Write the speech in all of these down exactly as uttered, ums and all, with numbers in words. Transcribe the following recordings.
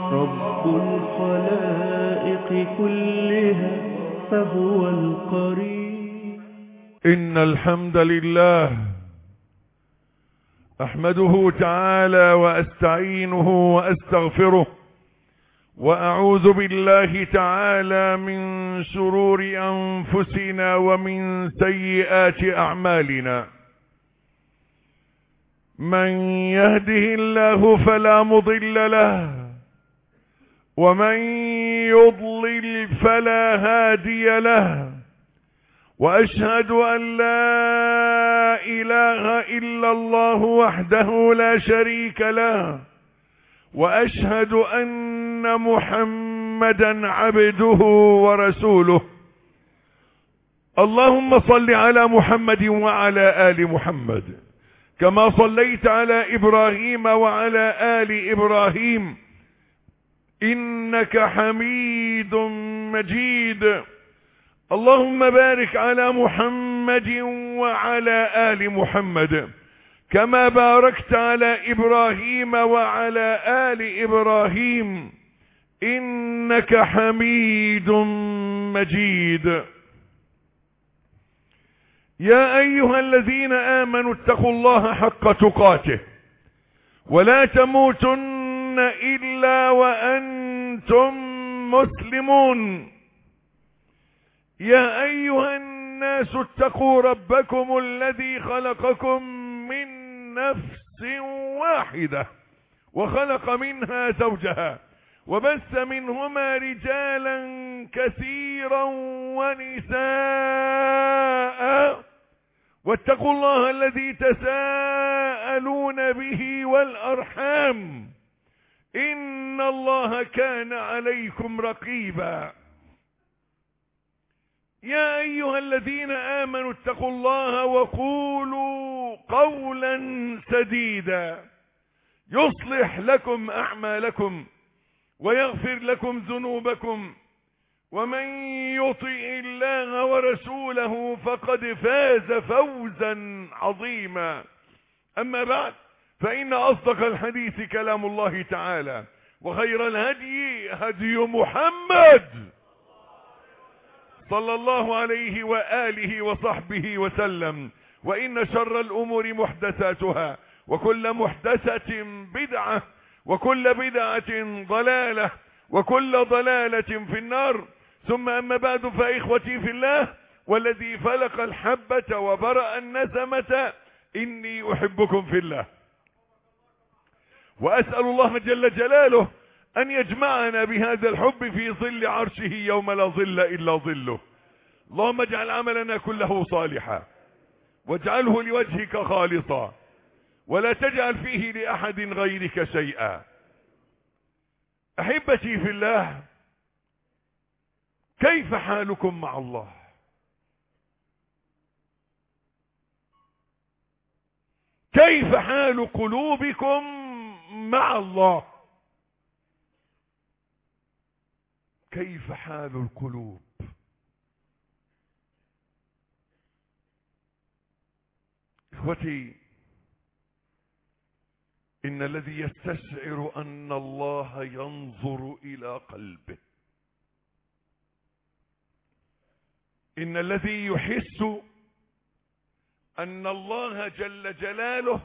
رب الخلائق كلها فهو القريب. إن الحمد لله أحمده تعالى وأستعينه وأستغفره، وأعوذ بالله تعالى من شرور أنفسنا ومن سيئات أعمالنا. من يهده الله فلا مضل له، ومن يضلل فلا هادي له، وأشهد أن لا إله إلا الله وحده لا شريك له، وأشهد أن محمدا عبده ورسوله. اللهم صل على محمد وعلى آل محمد كما صليت على إبراهيم وعلى آل إبراهيم إنك حميد مجيد. اللهم بارك على محمد وعلى آل محمد كما باركت على إبراهيم وعلى آل إبراهيم إنك حميد مجيد. يا أيها الذين آمنوا اتقوا الله حق تقاته ولا تموتن إلا وأنتم مسلمون. يا أيها الناس اتقوا ربكم الذي خلقكم من نفس واحدة وخلق منها زوجها وبث منهما رجالا كثيرا ونساء، واتقوا الله الذي تساءلون به والأرحام إن الله كان عليكم رقيبا. يا أيها الذين آمنوا اتقوا الله وقولوا قولا سديدا يصلح لكم أعمالكم ويغفر لكم ذنوبكم، ومن يطع الله ورسوله فقد فاز فوزا عظيما. أما بعد، فإن أصدق الحديث كلام الله تعالى، وخير الهدي هدي محمد صلى الله عليه وآله وصحبه وسلم، وإن شر الأمور محدثاتها، وكل محدثة بدعة، وكل بدعة ضلالة، وكل ضلالة في النار. ثم أما بعد، فإخوتي في الله والذي فلق الحبة وبرأ النسمة إني أحبكم في الله، وأسأل الله جل جلاله أن يجمعنا بهذا الحب في ظل عرشه يوم لا ظل إلا ظله. اللهم اجعل عملنا كله صالحا، واجعله لوجهك خالصا، ولا تجعل فيه لأحد غيرك شيئا. أحبتي في الله، كيف حالكم مع الله؟ كيف حال قلوبكم مع الله؟ كيف حال القلوب؟ إخوتي، إن الذي يستشعر أن الله ينظر إلى قلبه، إن الذي يحس أن الله جل جلاله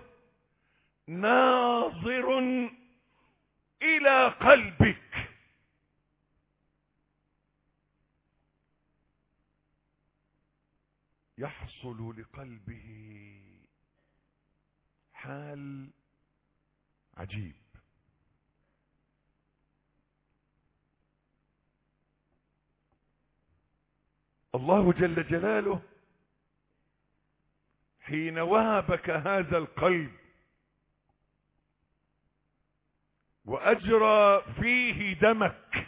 ناظر إلى قلبك، يحصل لقلبه حال عجيب. الله جل جلاله حين وهبك هذا القلب وأجرى فيه دمك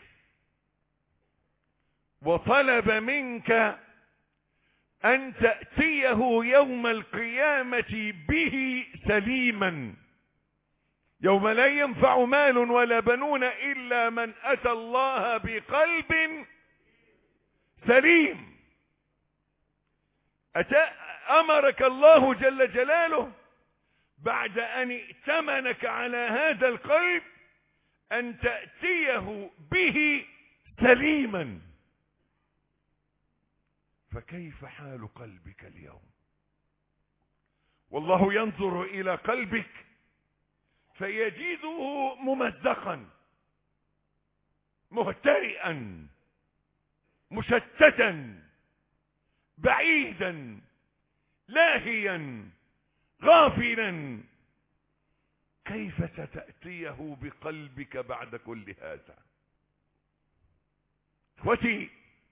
وطلب منك أن تأتيه يوم القيامة به سليما، يوم لا ينفع مال ولا بنون إلا من أتى الله بقلب سليم. أتى أمرك الله جل جلاله بعد أن ائتمنك على هذا القلب أن تأتيه به سليما، فكيف حال قلبك اليوم؟ والله ينظر إلى قلبك فيجده ممزقا مهترئا مشتتا بعيدا لاهيا غافلا. كيف ستأتيه بقلبك بعد كل هذا؟ اخوتي،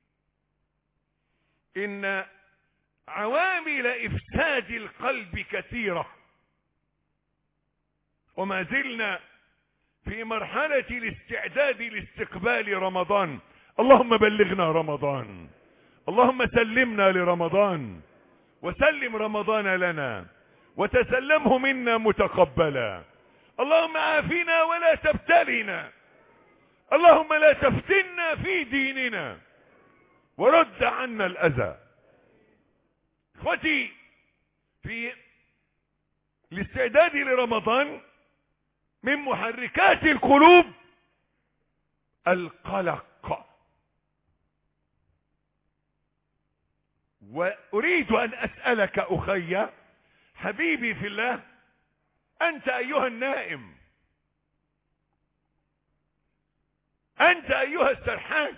إن عوامل إفساد القلب كثيرة، وما زلنا في مرحلة الاستعداد لاستقبال رمضان. اللهم بلغنا رمضان، اللهم سلمنا لرمضان، وسلم رمضان لنا وتسلمه منا متقبلا. اللهم عافنا ولا تبتلنا، اللهم لا تفتنا في ديننا ورد عنا الأذى. اخوتي، في الاستعداد لرمضان من محركات القلوب القلق. وأريد أن أسألك أخي حبيبي في الله، أنت أيها النائم، أنت أيها السرحان،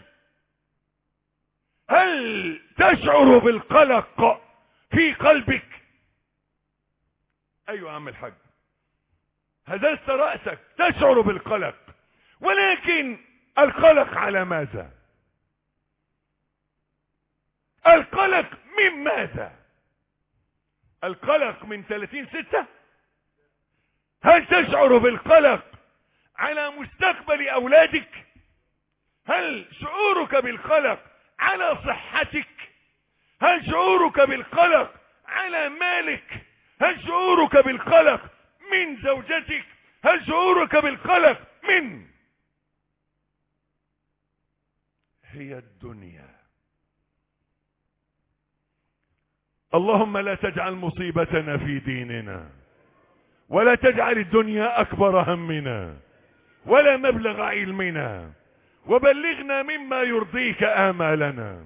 هل تشعر بالقلق في قلبك؟ أيوة يا عم الحاج، هززت رأسك تشعر بالقلق، ولكن القلق على ماذا؟ القلق من ماذا؟ القلق من ثلاثين ستة؟ هل تشعر بالقلق على مستقبل أولادك؟ هل شعورك بالقلق على صحتك؟ هل شعورك بالقلق على مالك؟ هل شعورك بالقلق من زوجتك؟ هل شعورك بالقلق من؟ هي الدنيا. اللهم لا تجعل مصيبتنا في ديننا، ولا تجعل الدنيا أكبر همنا ولا مبلغ علمنا، وبلغنا مما يرضيك آمالنا.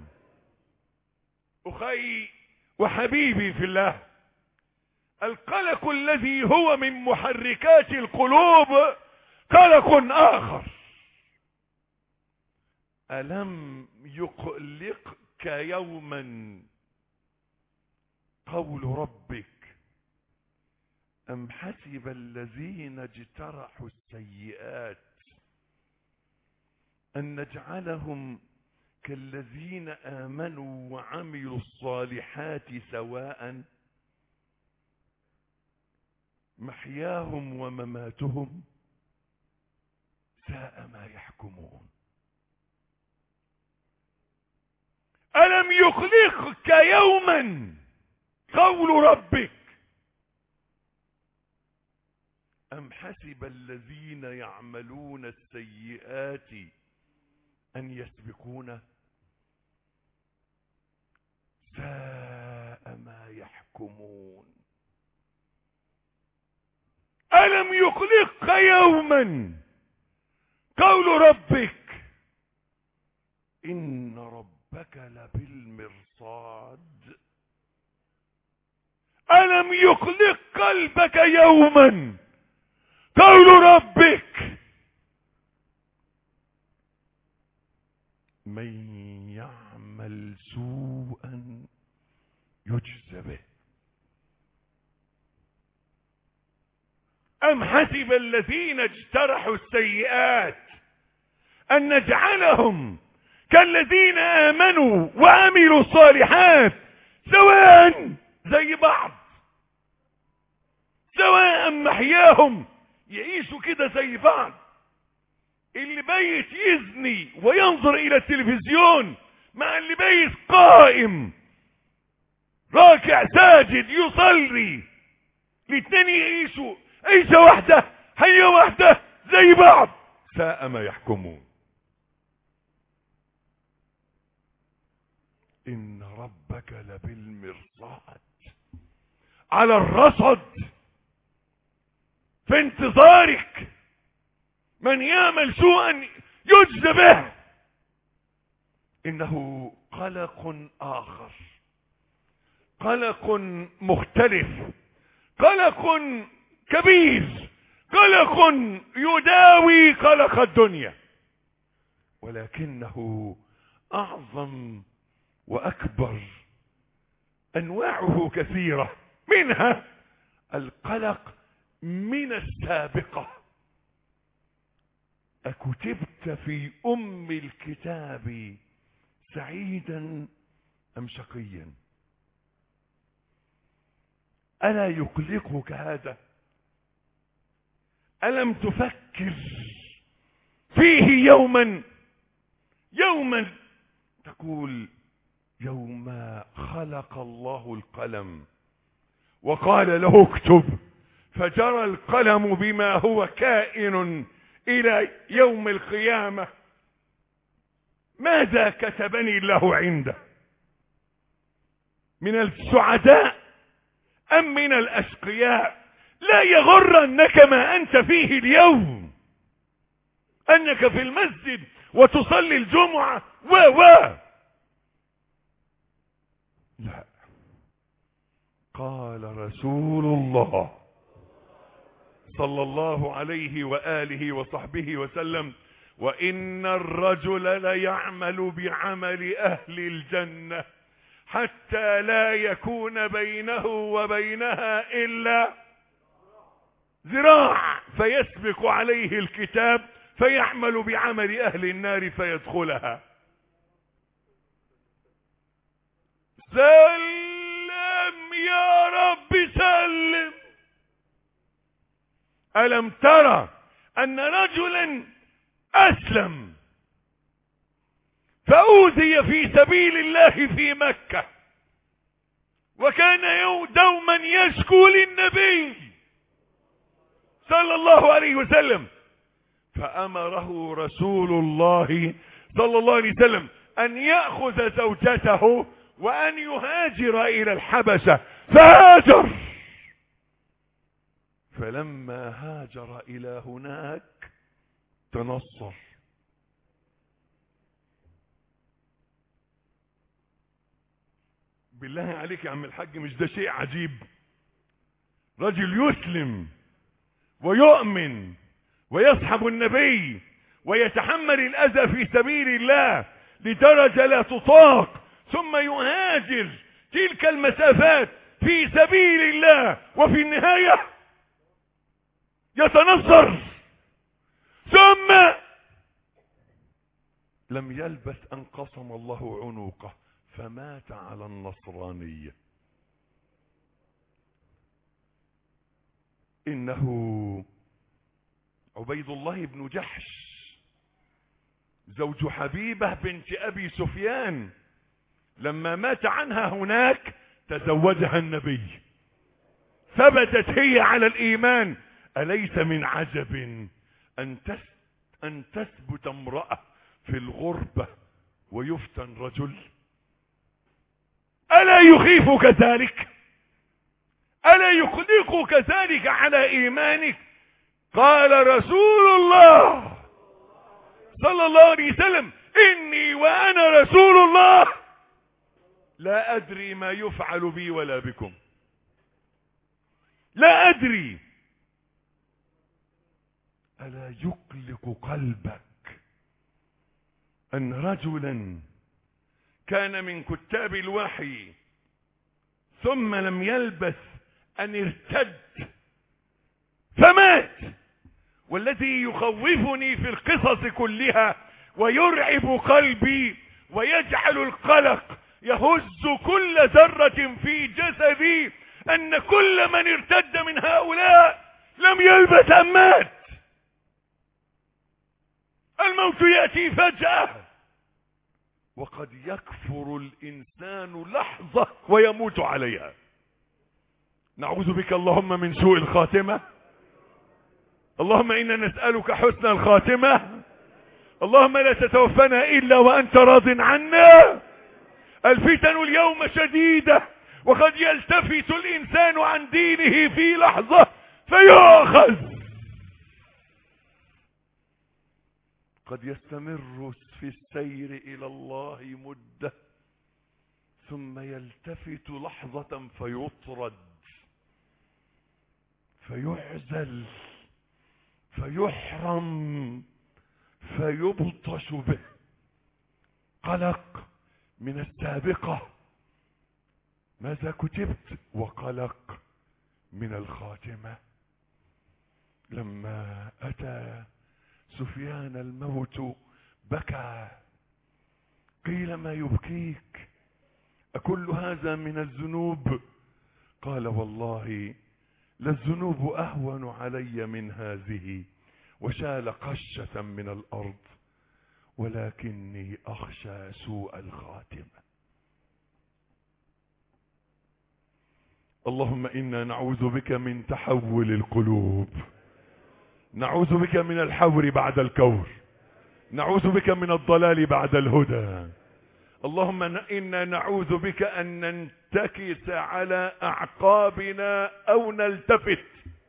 أخي وحبيبي في الله، القلق الذي هو من محركات القلوب قلق آخر. ألم يقلقك يوما قول ربك أم حسب الذين اجترحوا السيئات أن نجعلهم كالذين آمنوا وعملوا الصالحات سواء محياهم ومماتهم ساء ما يحكمون. ألم يقلقك يوما قول ربك أم حسب الذين يعملون السيئات أن يسبقون ساء ما يحكمون. ألم يقلقك يوما قول ربك إن ربك لبالمرصاد. ألم يقلق قلبك يوما قول ربك من يعمل سوءا يجزى به. أم حسب الذين اجترحوا السيئات أن نجعلهم كالذين آمنوا وعملوا الصالحات سواء زي بعض، سواء محياهم يعيشوا كده زي بعض. اللي بيت يزني وينظر إلى التلفزيون مع اللي بيت قائم راكع ساجد يصلي، الاثنين يعيشوا عيشة واحدة حياة واحدة زي بعض، ساء ما يحكمون. إن ربك لبالمرصاد، على الرصد، في انتظارك، من يعمل سوءا يجزى به. إنه قلق آخر، قلق مختلف، قلق كبير، قلق يداوي قلق الدنيا، ولكنه أعظم وأكبر، أنواعه كثيرة، منها القلق من السابقة. أكتبت في أم الكتاب سعيدا أم شقيا؟ ألا يقلقك هذا؟ ألم تفكر فيه يوما يوما تقول يوم خلق الله القلم وقال له اكتب، فجرى القلم بما هو كائن إلى يوم القيامة، ماذا كتبني الله عنده؟ من السعداء أم من الأشقياء؟ لا يغرنك ما أنت فيه اليوم، أنك في المسجد وتصلي الجمعة و و لا. قال رسول الله صلى الله عليه وآله وصحبه وسلم: وإن الرجل ليعمل بعمل أهل الجنة حتى لا يكون بينه وبينها إلا ذراع، فيسبق عليه الكتاب فيعمل بعمل أهل النار فيدخلها. سلم يا رب سلم. ألم ترى أن رجلا أسلم فأوذي في سبيل الله في مكة، وكان دوما يشكو للنبي صلى الله عليه وسلم، فأمره رسول الله صلى الله عليه وسلم أن يأخذ زوجته وأن يهاجر إلى الحبشة، فهاجر. فلما هاجر إلى هناك تنصر. بالله عليك يا عم الحاج، مش ده شيء عجيب؟ رجل يسلم ويؤمن ويصحب النبي ويتحمل الأذى في سبيل الله لدرجة لا تطاق، ثم يهاجر تلك المسافات في سبيل الله، وفي النهاية يتنصر. ثم لم يلبث أن قسم الله عنقه فمات على النصرانية. إنه عبيد الله بن جحش زوج حبيبة بنت أبي سفيان، لما مات عنها هناك تزوجها النبي، ثبتت هي على الإيمان. أليس من عجب أن أن تثبت امرأة في الغربة ويفتن رجل؟ ألا يخيفك ذلك؟ ألا يقلقك ذلك على إيمانك؟ قال رسول الله صلى الله عليه وسلم: إني وأنا رسول الله لا أدري ما يفعل بي ولا بكم، لا أدري. ألا يقلق قلبك أن رجلا كان من كتاب الوحي ثم لم يلبث أن ارتد فمات؟ والذي يخوفني في القصص كلها ويرعب قلبي ويجعل القلق يهز كل ذرة في جسدي أن كل من ارتد من هؤلاء لم يلبث أن مات. الموت يأتي فجأة، وقد يكفر الإنسان لحظة ويموت عليها. نعوذ بك اللهم من سوء الخاتمة. اللهم إنا نسألك حسن الخاتمة. اللهم لا تتوفنا إلا وأنت راض عنا. الفتن اليوم شديدة، وقد يلتفت الإنسان عن دينه في لحظة فيؤخذ. قد يستمر في السير إلى الله مدة ثم يلتفت لحظة فيطرد فيعزل فيحرم فيبطش به. قلق من السابقة ماذا كتبت، وقلق من الخاتمة. لما أتى سفيان الموت بكى. قيل ما يبكيك، أكل هذا من الذنوب؟ قال والله للذنوب أهون علي من هذه، وشال قشة من الأرض، ولكني أخشى سوء الخاتمة. اللهم إنا نعوذ بك من تحول القلوب، نعوذ بك من الحور بعد الكور، نعوذ بك من الضلال بعد الهدى. اللهم إنا نعوذ بك أن ننتكس على أعقابنا أو نلتفت.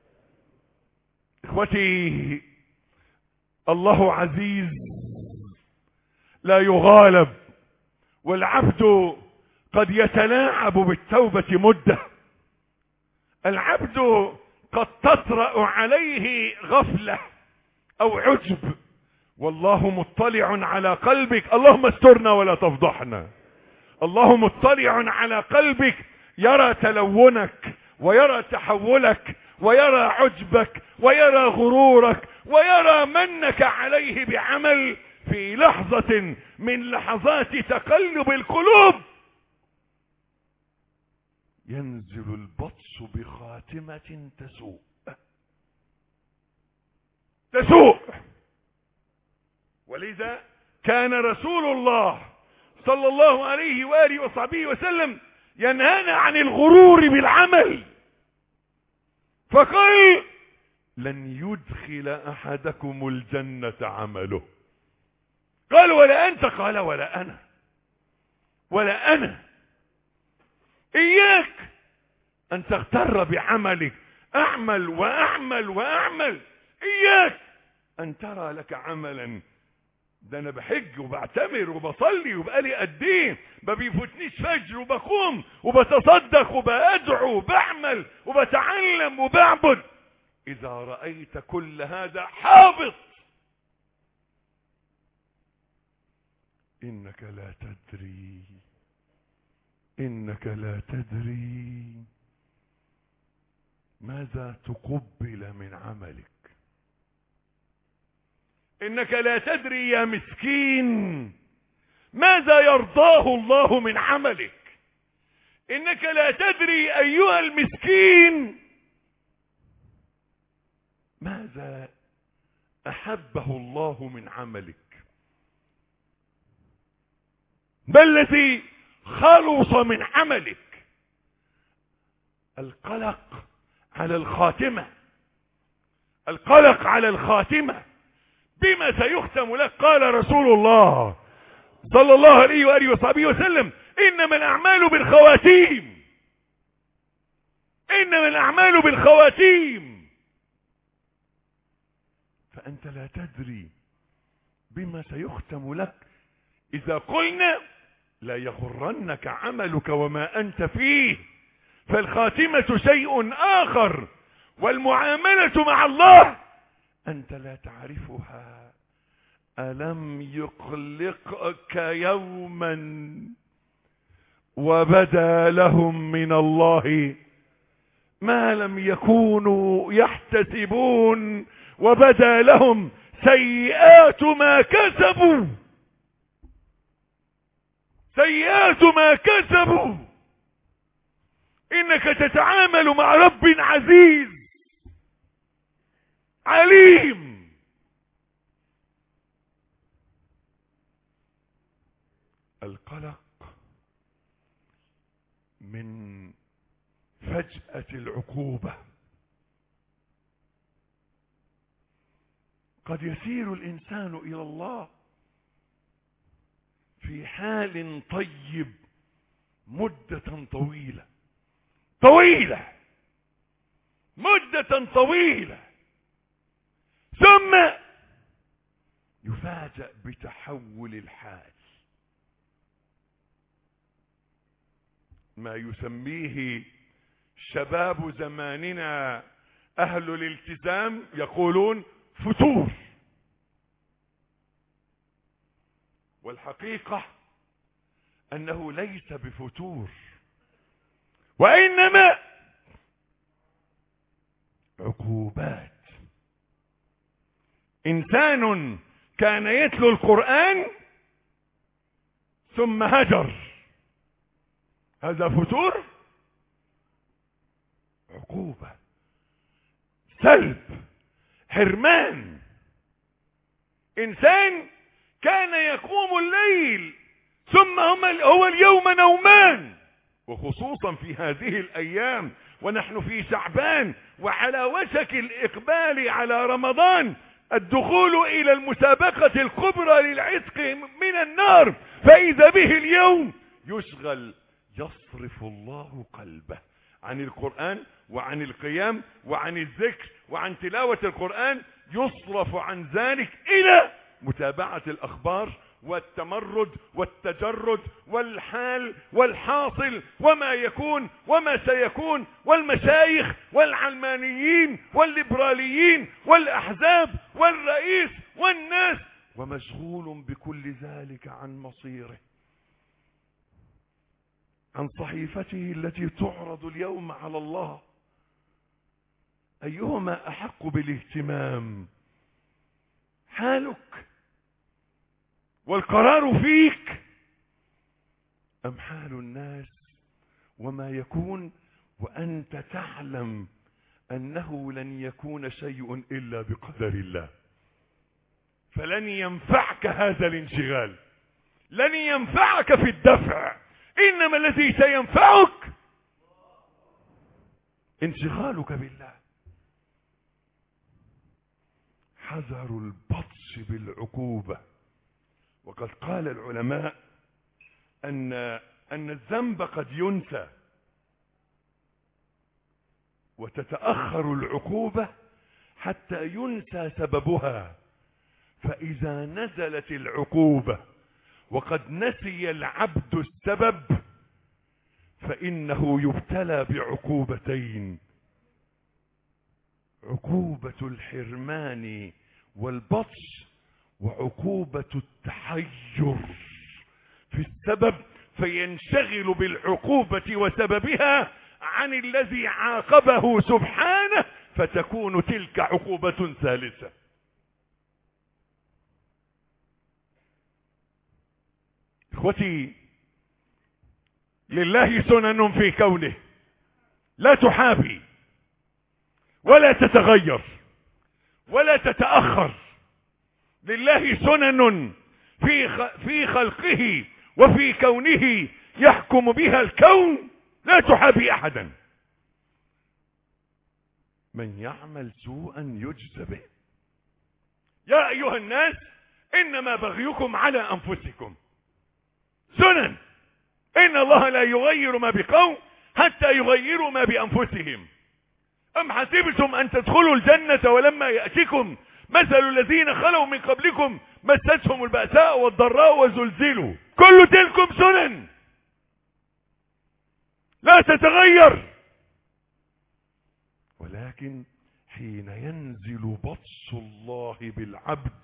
إخوتي، الله عزيز لا يغالب، والعبد قد يتلاعب بالتوبة مدة. العبد قد تطرأ عليه غفلة أو عجب، والله مطلع على قلبك. اللهم استرنا ولا تفضحنا. الله مطلع على قلبك، يرى تلونك ويرى تحولك ويرى عجبك ويرى غرورك ويرى منك عليه بعمل في لحظة من لحظات تقلب القلوب ينزل البطش بخاتمة تسوء تسوء. ولذا كان رسول الله صلى الله عليه وآله وصحبه وسلم ينهانا عن الغرور بالعمل، فقال لن يدخل أحدكم الجنة عمله. قال ولا أنت؟ قال ولا أنا ولا أنا. إياك أن تغتر بعملك، أعمل وأعمل وأعمل. إياك أن ترى لك عملا، ده أنا بحج وبعتمر وبصلي وبقالي قد ايه، ما بيفوتنيش فجر وبقوم وبتصدق وبأدعو وبعمل وبتعلم وبعبد. إذا رأيت كل هذا حابط، إنك لا تدري إنك لا تدري ماذا تقبل من عملك. إنك لا تدري يا مسكين ماذا يرضاه الله من عملك. إنك لا تدري أيها المسكين ماذا أحبه الله من عملك. ما الذي خلص من عملك؟ القلق على الخاتمة، القلق على الخاتمة بما سيختم لك. قال رسول الله صلى الله عليه وآله وصحبه وسلم إنما الأعمال بالخواتيم، إنما الأعمال بالخواتيم. فأنت لا تدري بما سيختم لك. إذا قلنا لا يغرنك عملك وما أنت فيه، فالخاتمة شيء آخر، والمعاملة مع الله أنت لا تعرفها. ألم يقلقك يوما وبدا لهم من الله ما لم يكونوا يحتسبون، وبدا لهم سيئات ما كسبوا، سيئات ما كسبوا. إنك تتعامل مع رب عزيز عليم. القلق من فجأة العقوبة. قد يسير الإنسان إلى الله في حال طيب مدة طويلة طويلة مدة طويلة، ثم يفاجأ بتحول الحال، ما يسميه شباب زماننا أهل الالتزام يقولون فتور، والحقيقة أنه ليس بفتور، وإنما عقوبات. إنسان كان يتلو القرآن ثم هجر، هذا فتور؟ عقوبة، سلب، حرمان. إنسان كان يقوم الليل ثم هو اليوم نومان، وخصوصا في هذه الأيام ونحن في شعبان وعلى وشك الإقبال على رمضان، الدخول إلى المسابقة الكبرى للعتق من النار، فإذا به اليوم يشغل، يصرف الله قلبه عن القرآن وعن القيام وعن الذكر وعن تلاوة القرآن، يصرف عن ذلك إلى متابعة الأخبار والتمرد والتجرد والحال والحاصل وما يكون وما سيكون، والمشايخ والعلمانيين والليبراليين والأحزاب والرئيس والناس، ومشغول بكل ذلك عن مصيره، عن صحيفته التي تعرض اليوم على الله. أيهما أحق بالاهتمام؟ حالك والقرار فيك، أم حال الناس وما يكون وأنت تعلم أنه لن يكون شيء إلا بقدر الله؟ فلن ينفعك هذا الانشغال، لن ينفعك في الدفع، إنما الذي سينفعك انشغالك بالله. حذر البطش بالعقوبة. وقد قال العلماء أن أن الذنب قد ينسى وتتأخر العقوبة حتى ينسى سببها، فإذا نزلت العقوبة وقد نسي العبد السبب فإنه يبتلى بعقوبتين: عقوبة الحرمان والبطش، وعقوبة التحير في السبب، فينشغل بالعقوبة وسببها عن الذي عاقبه سبحانه، فتكون تلك عقوبة ثالثة. اخوتي، لله سنن في كونه لا تحابي ولا تتغير ولا تتأخر. لله سنن في في خلقه وفي كونه يحكم بها الكون لا تحابي احدا. من يعمل سوءا يجزى به. يا ايها الناس انما بغيكم على انفسكم. سنن. ان الله لا يغير ما بقوم حتى يغيروا ما بانفسهم. ام حسبتم ان تدخلوا الجنة ولما يأتكم مثل الذين خلوا من قبلكم مستهم البأساء والضراء وزلزلوا. كل تلكم سنن لا تتغير، ولكن حين ينزل بطش الله بالعبد،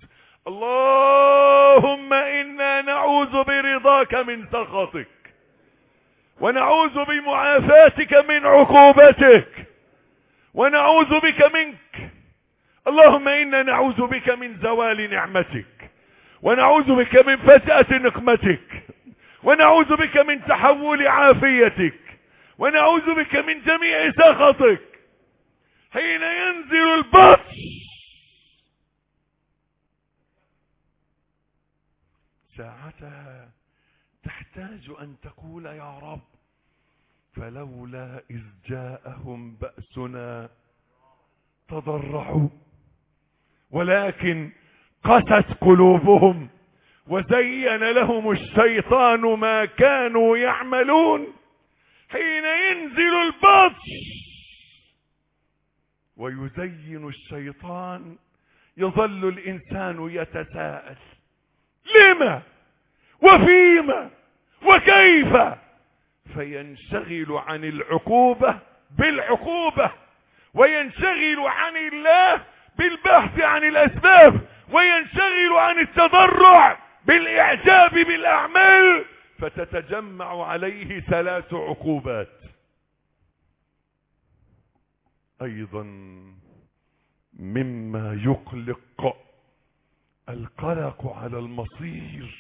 اللهم إنا نعوذ برضاك من سخطك ونعوذ بمعافاتك من عقوبتك ونعوذ بك منك. اللهم إنا نعوذ بك من زوال نعمتك ونعوذ بك من فجأة نقمتك ونعوذ بك من تحول عافيتك ونعوذ بك من جميع سخطك. حين ينزل البطش ساعتها تحتاج أن تقول يا رب فلولا إذ جاءهم بأسنا تضرعوا ولكن قست قلوبهم وزين لهم الشيطان ما كانوا يعملون. حين ينزل البطش ويزين الشيطان يظل الإنسان يتساءل لما وفيما وكيف، فينشغل عن العقوبة بالعقوبة، وينشغل عن الله بالبحث عن الأسباب، وينشغل عن التضرع بالإعجاب بالأعمال، فتتجمع عليه ثلاث عقوبات. أيضا مما يقلق القلق على المصير،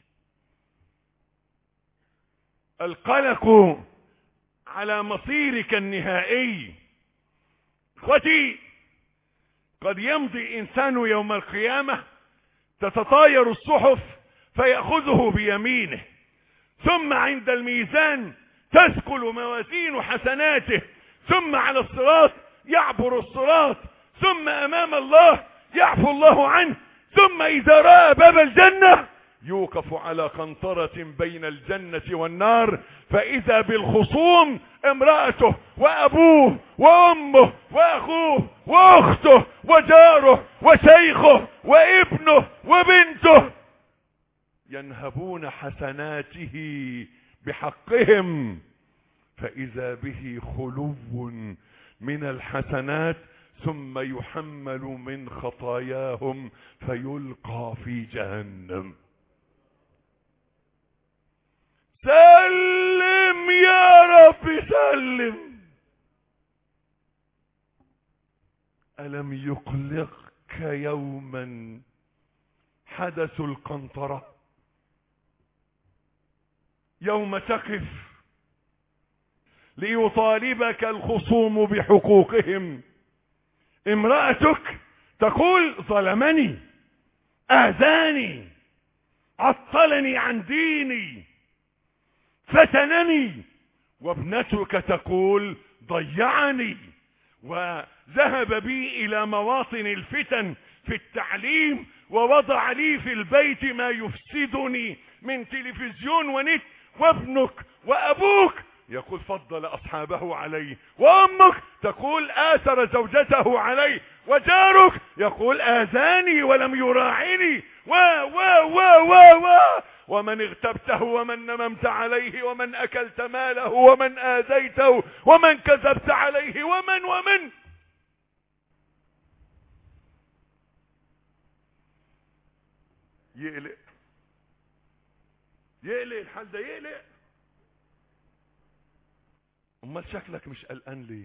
القلق على مصيرك النهائي. اخوتي، قد يمضي انسان يوم القيامة تتطاير الصحف فيأخذه بيمينه، ثم عند الميزان تثقل موازين حسناته، ثم على الصراط يعبر الصراط، ثم امام الله يعفو الله عنه، ثم اذا رأى باب الجنة يوقف على قنطرة بين الجنة والنار، فإذا بالخصوم امرأته وأبوه وأمه وأخوه وأخته وجاره وشيخه وابنه وبنته ينهبون حسناته بحقهم، فإذا به خلو من الحسنات، ثم يحمل من خطاياهم فيلقى في جهنم. سلم يا رب سلم. ألم يقلقك يوما حدث القنطرة؟ يوم تقف ليطالبك الخصوم بحقوقهم، امرأتك تقول ظلمني، آذاني، عطلني عن ديني، فتنني، وابنتك تقول ضيعني وذهب بي إلى مواطن الفتن في التعليم، ووضع لي في البيت ما يفسدني من تلفزيون ونت، وابنك وأبوك يقول فضل أصحابه عليه، وأمك تقول آثر زوجته عليه، وجارك يقول آذاني ولم يراعني، و و و و و ومن اغتبته ومن نممت عليه ومن أكلت ماله ومن آذيته ومن كذبت عليه ومن ومن. يقلق يقلق الحال ده، يقلق. امال شكلك مش قلقان ليه؟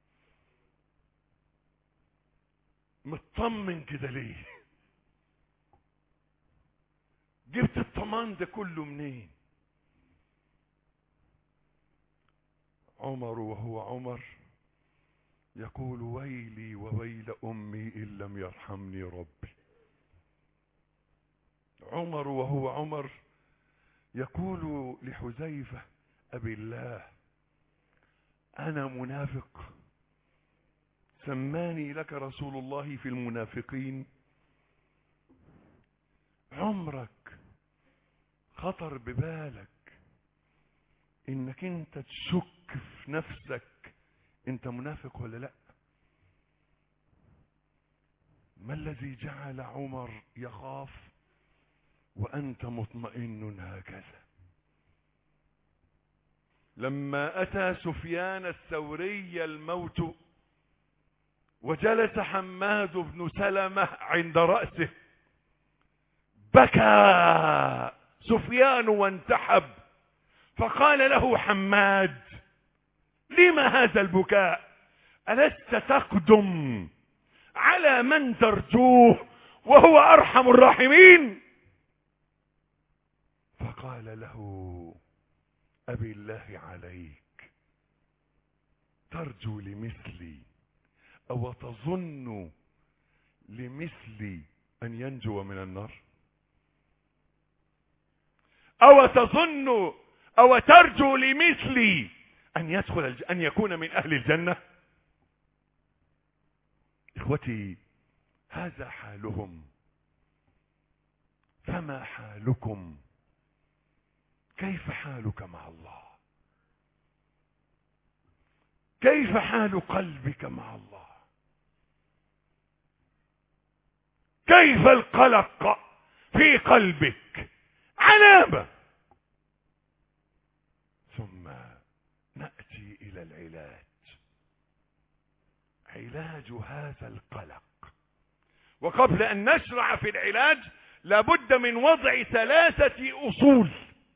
مطمن كده ليه؟ جبت الطمان ده كله منين؟ عمر وهو عمر يقول ويلي وويل امي ان لم يرحمني ربي. عمر وهو عمر يقول لحذيفة ابي الله انا منافق، سماني لك رسول الله في المنافقين. عمرك خطر ببالك انك انت تشك في نفسك انت منافق ولا لا؟ ما الذي جعل عمر يخاف وانت مطمئن هكذا؟ لما اتى سفيان الثوري الموت وجلس حماد بن سلمة عند رأسه، بكى سفيان وانتحب، فقال له حماد لما هذا البكاء؟ ألست تقدم على من ترجوه وهو أرحم الراحمين؟ فقال له أبي الله عليك، ترجو لمثلي أو تظن لمثلي أن ينجو من النار؟ أو تظن أو ترجو لمثلي أن يدخل أن يكون من أهل الجنة؟ إخوتي، هذا حالهم، فما حالكم؟ كيف حالك مع الله؟ كيف حال قلبك مع الله؟ كيف القلق في قلبك؟ علامة. ثم نأتي إلى العلاج. علاج هذا القلق. وقبل أن نشرع في العلاج لابد من وضع ثلاثة أصول.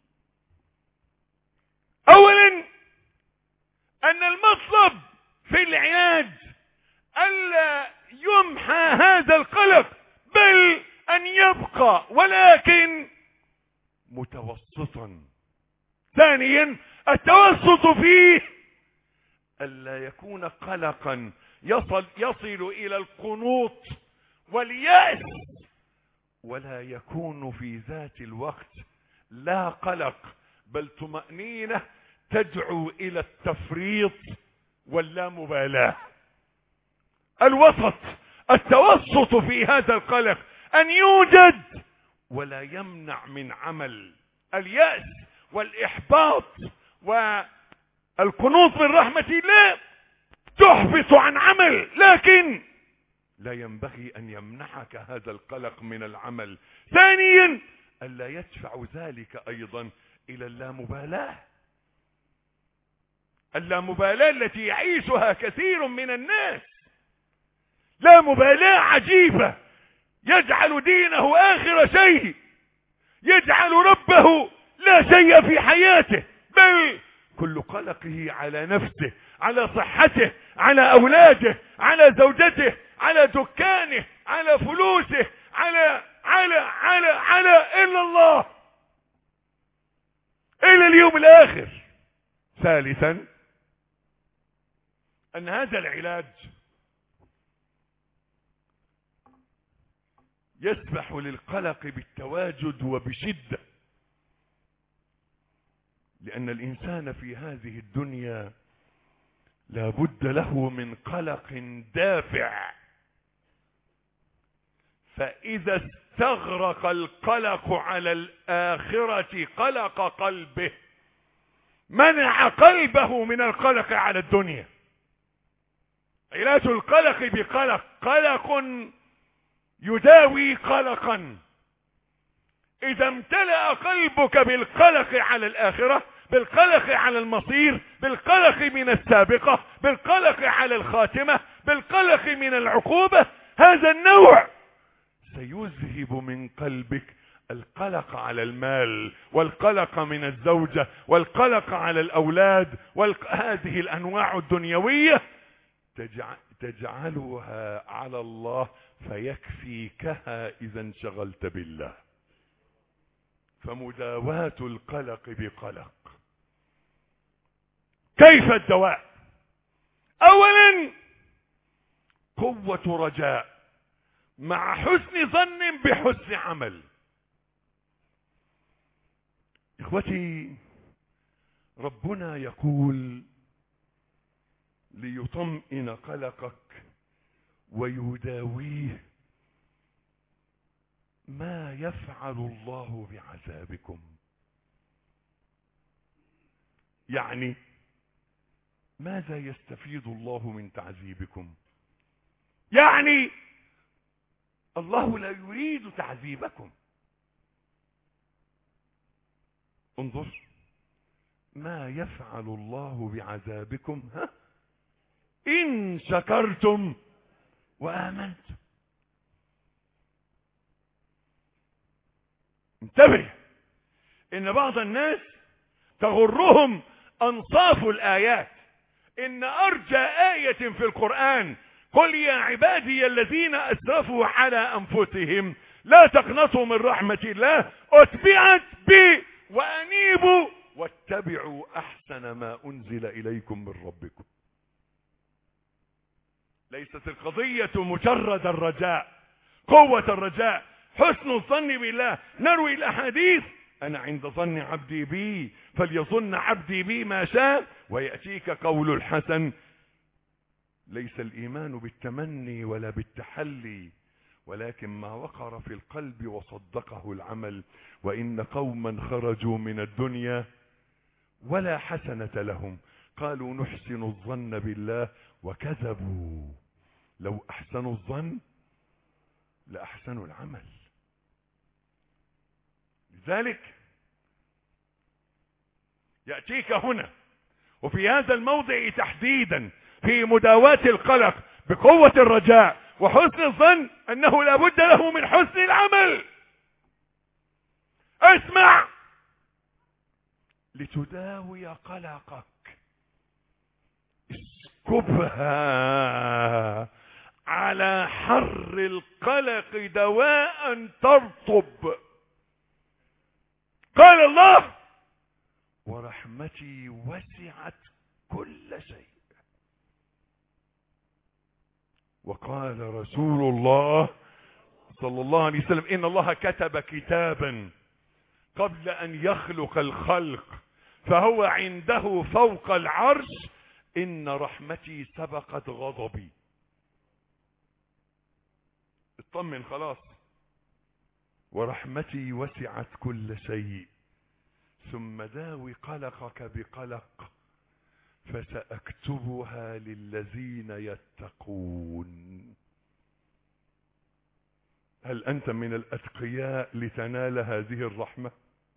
أولا أن المطلب في العلاج ألا يمحى هذا القلق بل أن يبقى ولكن متوسطا. ثانيا التوسط فيه ألا يكون قلقا يصل, يصل إلى القنوط واليأس، ولا يكون في ذات الوقت لا قلق بل طمأنينة تدعو إلى التفريط واللامبالاة. الوسط التوسط في هذا القلق أن يوجد ولا يمنع من عمل. اليأس والإحباط والقنوط من رحمة الله تحبط عن عمل، لكن لا ينبغي أن يمنعك هذا القلق من العمل. ثانيا ألا يدفع ذلك أيضا إلى اللامبالاة. اللامبالاة التي يعيشها كثير من الناس، لا مبالاة عجيبة، يجعل دينه آخر شيء، يجعل ربه لا شيء في حياته، بل كل قلقه على نفسه، على صحته، على أولاده، على زوجته، على دكانه، على فلوسه، على على على على إلا الله، إلى اليوم الآخر. ثالثا أن هذا العلاج يسمح للقلق بالتواجد وبشدة، لأن الإنسان في هذه الدنيا لا بد له من قلق دافع. فإذا استغرق القلق على الآخرة قلق قلبه منع قلبه من القلق على الدنيا. علاج القلق بقلق، قلق يداوي قلقا. إذا امتلأ قلبك بالقلق على الآخرة، بالقلق على المصير، بالقلق من السابقة، بالقلق على الخاتمة، بالقلق من العقوبة، هذا النوع سيذهب من قلبك القلق على المال، والقلق من الزوجة، والقلق على الأولاد، وهذه الأنواع الدنيوية تجعلها على الله فيكفيكها إذا انشغلت بالله. فمداواة القلق بقلق. كيف الدواء؟ أولا قوة رجاء مع حسن ظن بحسن عمل. إخوتي، ربنا يقول ليطمئن قلقك ويداويه ما يفعل الله بعذابكم. يعني ماذا يستفيد الله من تعذيبكم؟ يعني الله لا يريد تعذيبكم. انظر ما يفعل الله بعذابكم ها إن شكرتم وآمنتم. انتبه إن بعض الناس تغرهم أنصاف الآيات. إن أرجى آية في القرآن قل يا عبادي الذين أسرفوا على أنفسهم لا تقنطوا من رحمة الله أتبعت ب وأنيبوا واتبعوا أحسن ما أنزل إليكم من ربكم. ليست القضية مجرد الرجاء، قوة الرجاء، حسن الظن بالله. نروي الأحاديث أنا عند ظن عبدي بي فليظن عبدي بي ما شاء، ويأتيك قول الحسن. ليس الإيمان بالتمني ولا بالتحلي، ولكن ما وقر في القلب وصدقه العمل. وإن قوما خرجوا من الدنيا ولا حسنة لهم قالوا نحسن الظن بالله وكذبوا. لو أحسنوا الظن لأحسنوا العمل. لذلك يأتيك هنا وفي هذا الموضع تحديدا في مداواة القلق بقوة الرجاء وحسن الظن أنه لا بد له من حسن العمل. اسمع لتداوي قلقك، اسكبها على حر القلق دواء ترطب. قال الله ورحمتي وسعت كل شيء. وقال رسول الله صلى الله عليه وسلم إن الله كتب كتابا قبل أن يخلق الخلق فهو عنده فوق العرش إن رحمتي سبقت غضبي. اطمن خلاص. ورحمتي وسعت كل شيء ثم داوي قلقك بقلق فسأكتبها للذين يتقون. هل أنت من الأتقياء لتنال هذه الرحمة؟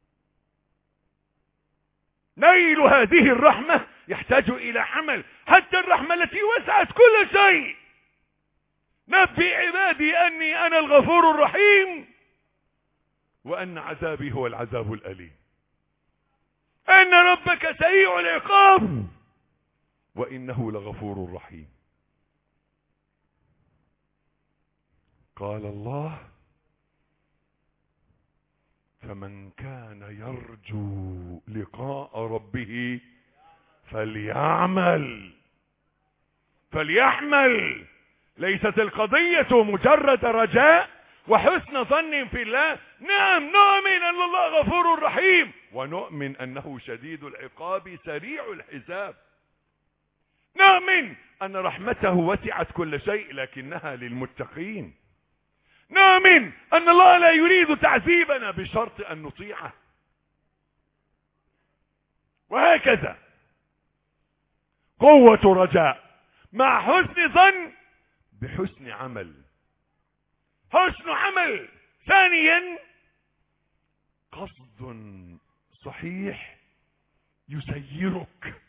نيل هذه الرحمة يحتاج إلى عمل. حتى الرحمة التي وسعت كل شيء. نبئ عبادي أني أنا الغفور الرحيم وأن عذابي هو العذاب الأليم. أن ربك سريع العقاب وإنه لغفور رحيم. قال الله فمن كان يرجو لقاء ربه فليعمل فليعمل. ليست القضية مجرد رجاء وحسن ظن في الله. نعم نؤمن أن الله غفور رحيم ونؤمن أنه شديد العقاب سريع الحساب. نؤمن أن رحمته وسعت كل شيء لكنها للمتقين. نؤمن أن الله لا يريد تعذيبنا بشرط أن نطيعه. وهكذا قوة رجاء مع حسن ظن بحسن عمل. حسن عمل. ثانيا قصد صحيح يسيرك.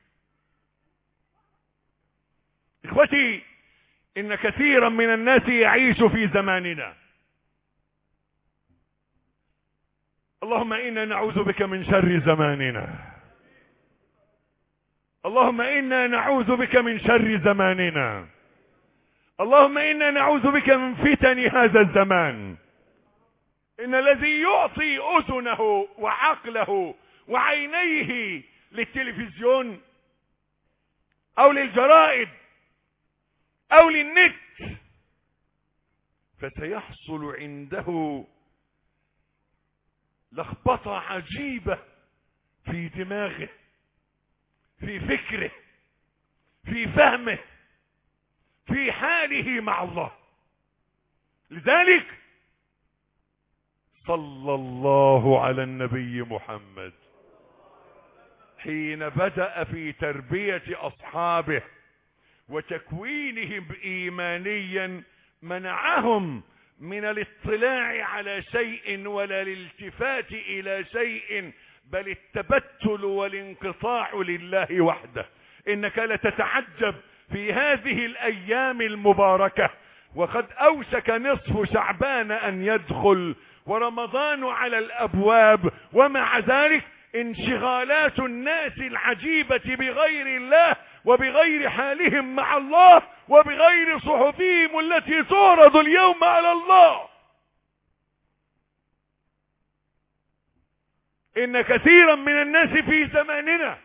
اخوتي ان كثيرا من الناس يعيش في زماننا. اللهم انا نعوذ بك من شر زماننا. اللهم انا نعوذ بك من شر زماننا. اللهم انا نعوذ بك من فتن هذا الزمان. ان الذي يعطي اذنه وعقله وعينيه للتلفزيون او للجرائد او للنت فسيحصل عنده لخبطة عجيبة في دماغه، في فكره، في فهمه، في حاله مع الله. لذلك صلى الله على النبي محمد حين بدأ في تربية أصحابه وتكوينهم إيمانيا منعهم من الاطلاع على شيء ولا الالتفات إلى شيء بل التبتل والانقطاع لله وحده. إنك لتتعجب في هذه الأيام المباركة وقد أوشك نصف شعبان أن يدخل ورمضان على الأبواب ومع ذلك انشغالات الناس العجيبة بغير الله وبغير حالهم مع الله وبغير صحفهم التي تعرض اليوم على الله. إن كثيرا من الناس في زماننا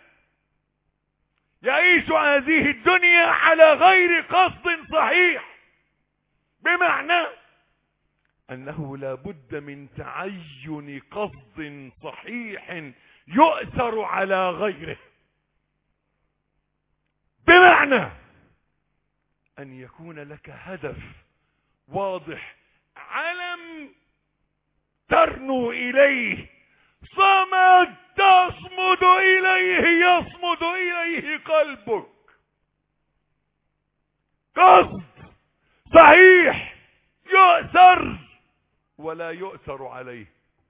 يعيش هذه الدنيا على غير قصد صحيح، بمعنى أنه لا بد من تعين قصد صحيح يؤثر على غيره، بمعنى أن يكون لك هدف واضح، علم ترنو إليه، صمد تصمد إليه، يصمد إليه قلبك. قصد صحيح يؤثر ولا يؤثر عليه.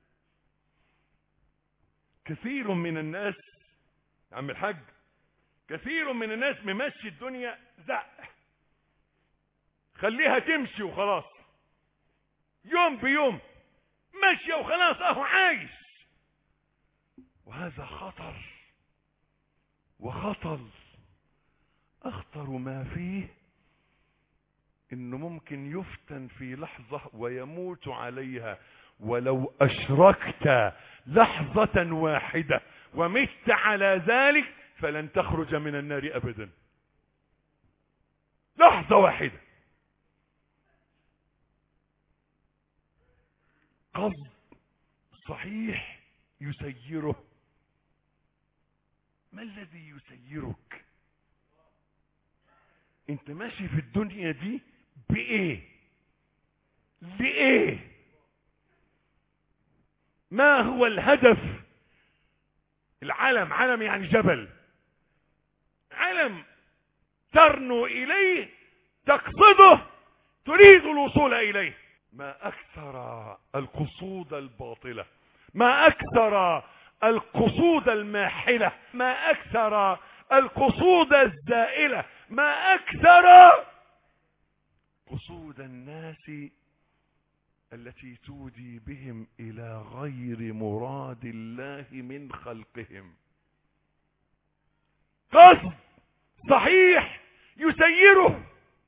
كثير من الناس يا عم الحاج، كثير من الناس ممشي الدنيا زق، خليها تمشي وخلاص، يوم بيوم ماشية وخلاص اهو عايش. وهذا خطر، وخطر اخطر ما فيه انه ممكن يفتن في لحظة ويموت عليها. ولو اشركت لحظة واحدة ومت على ذلك فلن تخرج من النار ابدا. لحظة واحدة. قصد صحيح يسيره. ما الذي يسيرك؟ انت ماشي في الدنيا دي بايه؟ لايه؟ ما هو الهدف؟ العلم، علم يعني جبل، علم ترنو اليه، تقصده، تريد الوصول اليه. ما اكثر القصود الباطلة، ما اكثر القصود الماحلة، ما اكثر القصود الزائلة، ما اكثر قصود الناس التي تودي بهم الى غير مراد الله من خلقهم. قصد صحيح يسيره،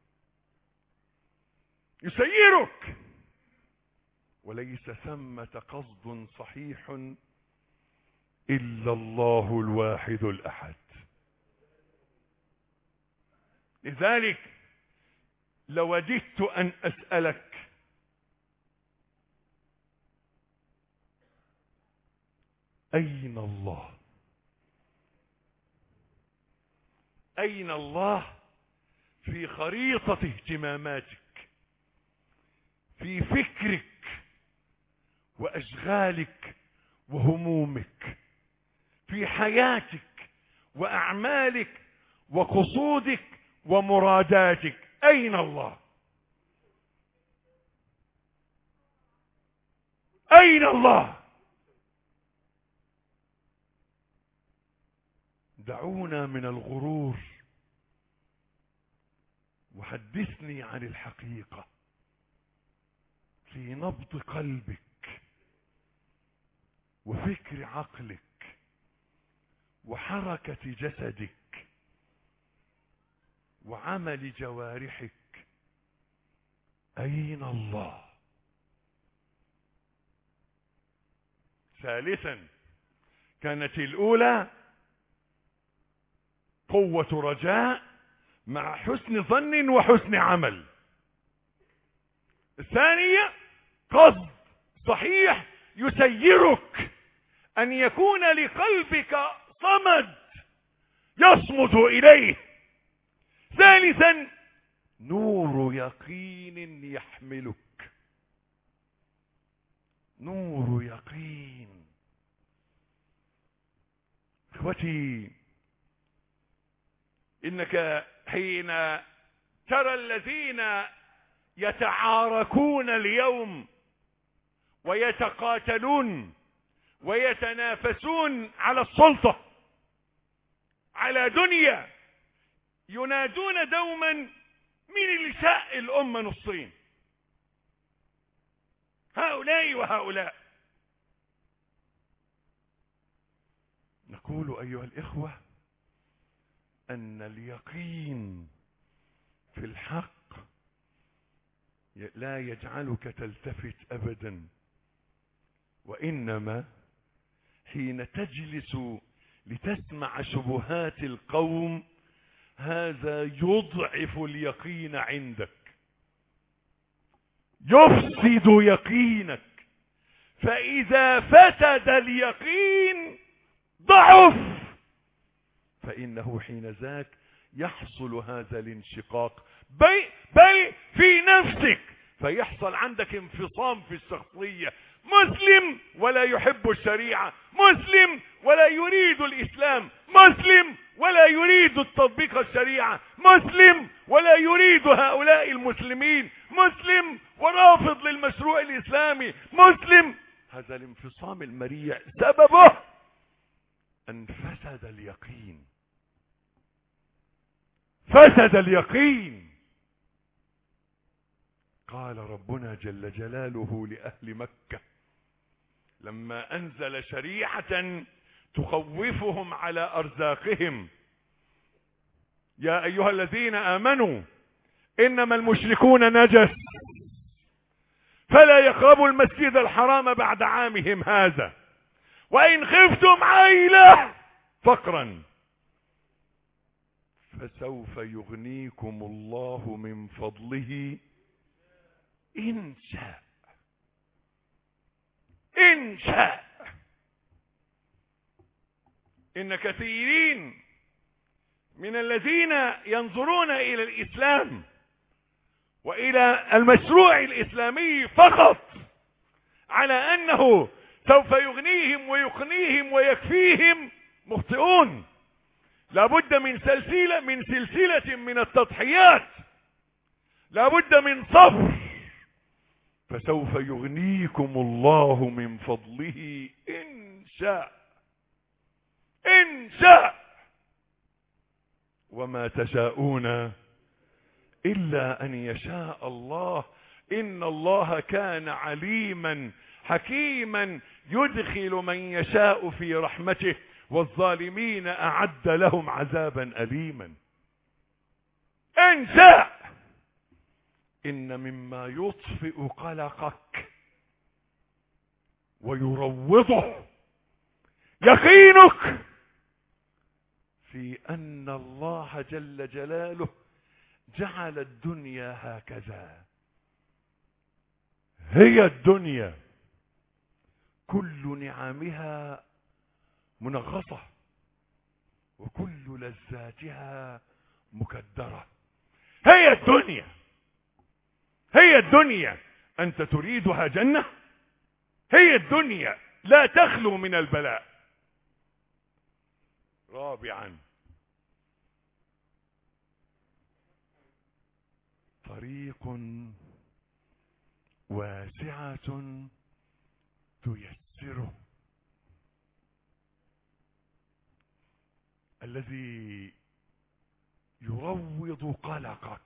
يسيرك. وليس ثمة قصد صحيح إلا الله الواحد الأحد. لذلك لوددت أن أسألك: أين الله؟ أين الله في خريطة اهتماماتك، في فكرك وأشغالك وهمومك، في حياتك وأعمالك وقصودك ومراداتك؟ أين الله؟ أين الله؟ دعونا من الغرور وحدثني عن الحقيقة في نبض قلبك وفكر عقلك وحركة جسدك وعمل جوارحك. أين الله؟ ثالثا، كانت الأولى قوة رجاء مع حسن ظن وحسن عمل. الثانية قصد صحيح يسيرك، أن يكون لقلبك صمد يصمد إليه. ثالثا نور يقين يحملك، نور يقين. اخوتي، إنك حين ترى الذين يتعاركون اليوم ويتقاتلون ويتنافسون على السلطة، على دنيا، ينادون دوما: مين اللي شق الأمة نصين؟ هؤلاء وهؤلاء. نقول أيها الإخوة أن اليقين في الحق لا يجعلك تلتفت أبدا، وإنما حين تجلس لتسمع شبهات القوم هذا يضعف اليقين عندك، يفسد يقينك. فإذا فسد اليقين ضعف، فإنه حين ذاك يحصل هذا الانشقاق بل, بل في نفسك، فيحصل عندك انفصام في الشخصية. مسلم ولا يحب الشريعة، مسلم ولا يريد الإسلام، مسلم ولا يريد التطبيق الشريعة، مسلم ولا يريد هؤلاء المسلمين، مسلم ورافض للمشروع الإسلامي مسلم، هذا الانفصام المريع سببه أن فسد اليقين، فسد اليقين. قال ربنا جل جلاله لأهل مكة لما أنزل شريعة تخوفهم على أرزاقهم: يا أيها الذين آمنوا إنما المشركون نجس فلا يقربوا المسجد الحرام بعد عامهم هذا وإن خفتم عيلة فقرا فسوف يغنيكم الله من فضله إن شاء، إن شاء. إن كثيرين من الذين ينظرون إلى الإسلام وإلى المشروع الإسلامي فقط على أنه سوف يغنيهم ويقنيهم ويكفيهم مخطئون. لابد من سلسلة من سلسلة من التضحيات، لابد من صبر. فسوف يغنيكم الله من فضله إن شاء، إن شاء. وما تشاءون إلا أن يشاء الله. إن الله كان عليما حكيما يدخل من يشاء في رحمته والظالمين أعد لهم عذابا أليما. إن شاء. إن مما يطفئ قلقك ويروضه يقينك في أن الله جل جلاله جعل الدنيا هكذا. هي الدنيا كل نعمها منغصة وكل لذاتها مكدرة. هي الدنيا، هي الدنيا. أنت تريدها جنة؟ هي الدنيا لا تخلو من البلاء. رابعا طريق واسعة تيسره. الذي يروض قلقك